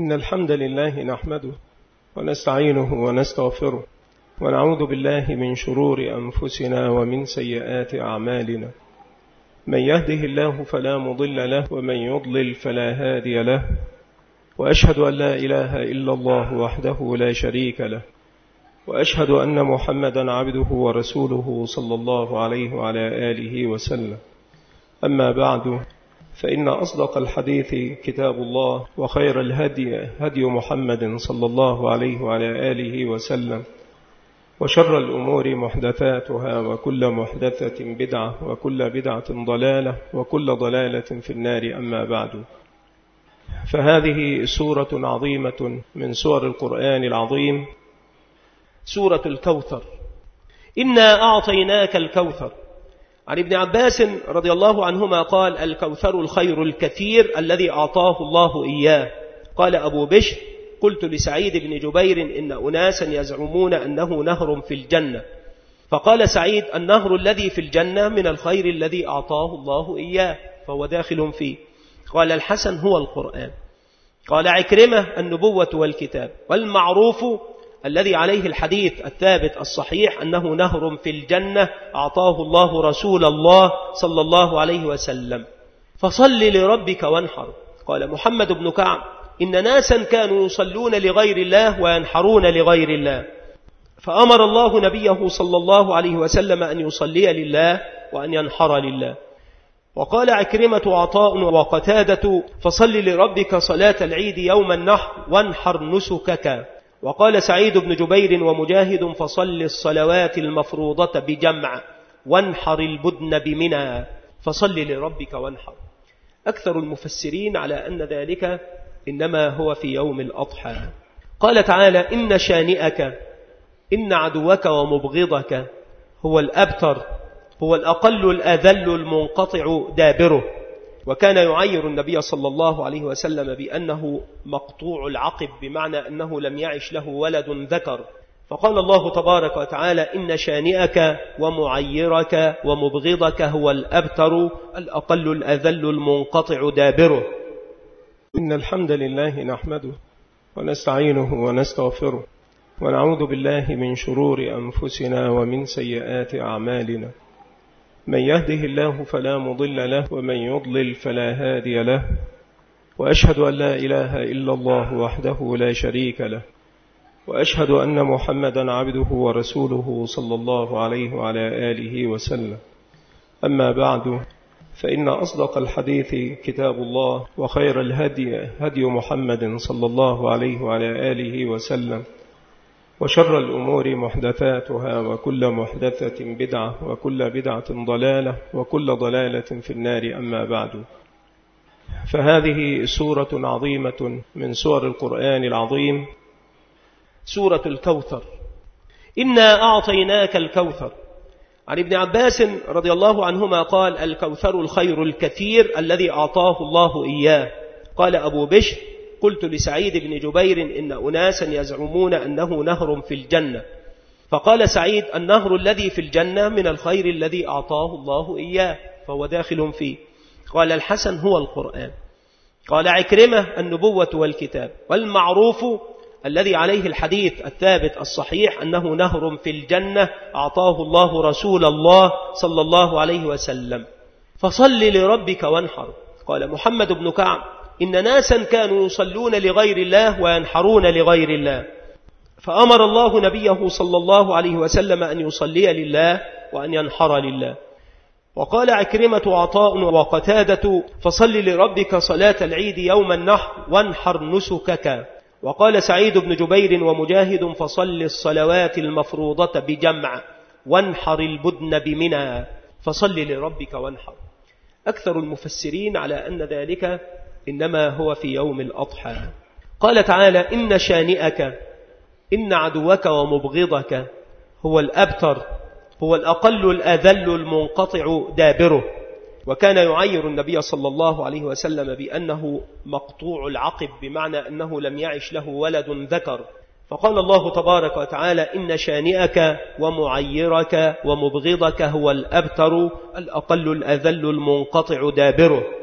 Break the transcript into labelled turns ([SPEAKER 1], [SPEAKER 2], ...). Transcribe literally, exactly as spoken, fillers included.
[SPEAKER 1] إن الحمد لله نحمده ونستعينه ونستغفره ونعوذ بالله من شرور أنفسنا ومن سيئات أعمالنا. من يهده الله فلا مضل له ومن يضلل فلا هادي له، وأشهد أن لا إله إلا الله وحده لا شريك له، وأشهد أن محمدا عبده ورسوله صلى الله عليه وعلى آله وسلم. أما بعد، فإن أصدق الحديث كتاب الله، وخير الهدي هدي محمد صلى الله عليه وعلى آله وسلم، وشر الأمور محدثاتها، وكل محدثة بدعة، وكل بدعة ضلالة، وكل ضلالة في النار. أما بعد، فهذه سورة عظيمة من سور القرآن العظيم، سورة الكوثر. إنا أعطيناك الكوثر. عن ابن عباس رضي الله عنهما قال: الكوثر الخير الكثير الذي أعطاه الله إياه. قال أبو بشر: قلت لسعيد بن جبير: إن أناسا يزعمون أنه نهر في الجنة. فقال سعيد: النهر الذي في الجنة من الخير الذي أعطاه الله إياه، فهو داخل فيه. قال الحسن: هو القرآن. قال عكرمة: النبوة والكتاب. والمعروف الذي عليه الحديث الثابت الصحيح أنه نهر في الجنة أعطاه الله رسول الله صلى الله عليه وسلم. فصل لربك وانحر. قال محمد بن كعب: إن ناسا كانوا يصلون لغير الله وينحرون لغير الله، فأمر الله نبيه صلى الله عليه وسلم أن يصلي لله وأن ينحر لله. وقال عكرمة وعطاء وقتادة: فصل لربك صلاة العيد يوم النحر وانحر نسكك. وقال سعيد بن جبير ومجاهد: فصل الصلوات المفروضة بجمع وانحر البدن بمنى. فصل لربك وانحر. أكثر المفسرين على أن ذلك إنما هو في يوم الأضحى. قال تعالى: إن شانئك، إن عدوك ومبغضك هو الأبتر، هو الأقل الأذل المنقطع دابره. وكان يعير النبي صلى الله عليه وسلم بأنه مقطوع العقب، بمعنى أنه لم يعش له ولد ذكر. فقال الله تبارك وتعالى: إن شانئك ومعيرك ومبغضك هو الأبتر، الأقل الأذل المنقطع دابره. إن الحمد لله نحمده ونستعينه ونستغفره ونعوذ بالله من شرور أنفسنا ومن سيئات أعمالنا. من يهده الله فلا مضل له ومن يضلل فلا هادي له، وأشهد أن لا إله إلا الله وحده لا شريك له، وأشهد أن محمدا عبده ورسوله صلى الله عليه وعلى آله وسلم. أما بعد، فإن أصدق الحديث كتاب الله، وخير الهدي هدي محمد صلى الله عليه وعلى آله وسلم، وشر الأمور محدثاتها، وكل محدثة بدعة، وكل بدعة ضلالة، وكل ضلالة في النار. أما بعد، فهذه سورة عظيمة من سور القرآن العظيم، سورة الكوثر. إنا أعطيناك الكوثر. عن ابن عباس رضي الله عنهما قال: الكوثر الخير الكثير الذي أعطاه الله إياه. قال أبو بشر: قلت لسعيد بن جبير: إن أناسا يزعمون أنه نهر في الجنة. فقال سعيد: النهر الذي في الجنة من الخير الذي أعطاه الله إياه، فهو داخل فيه. قال الحسن: هو القرآن. قال عكرمة: النبوة والكتاب. والمعروف الذي عليه الحديث الثابت الصحيح أنه نهر في الجنة أعطاه الله رسول الله صلى الله عليه وسلم. فصل لربك وانحر. قال محمد بن كعب: إن ناسا كانوا يصلون لغير الله وينحرون لغير الله، فأمر الله نبيه صلى الله عليه وسلم أن يصلي لله وأن ينحر لله. وقال عكرمة وعطاء وقتادة: فصل لربك صلاة العيد يوم النحر وانحر نسكك. وقال سعيد بن جبير ومجاهد: فصل الصلوات المفروضة بجمع وانحر البدن بمنى. فصل لربك وانحر. أكثر المفسرين على أن ذلك إنما هو في يوم الأضحى. قال تعالى: إن شانئك، إن عدوك ومبغضك هو الأبتر، هو الأقل الأذل المنقطع دابره. وكان يعير النبي صلى الله عليه وسلم بأنه مقطوع العقب، بمعنى أنه لم يعش له ولد ذكر. فقال الله تبارك وتعالى: إن شانئك ومعيرك ومبغضك هو الأبتر، الأقل الأذل المنقطع دابره.